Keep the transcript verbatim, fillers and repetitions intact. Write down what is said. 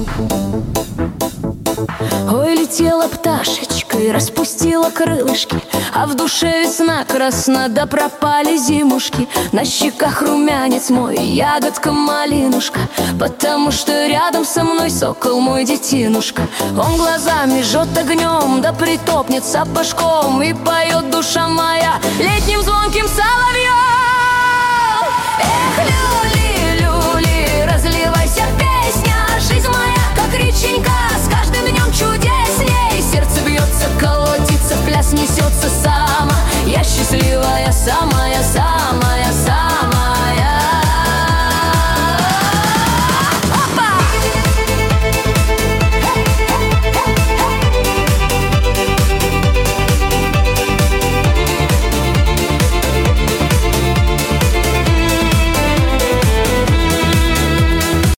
Ой, летела пташечка и распустила крылышки, а в душе весна красна, да пропали зимушки. На щеках румянец мой, ягодка малинушка, потому что рядом со мной сокол мой детинушка. Он глазами жжет огнем, да притопнет сапожком, и поет душа моя летним звонким соловьем. Эх,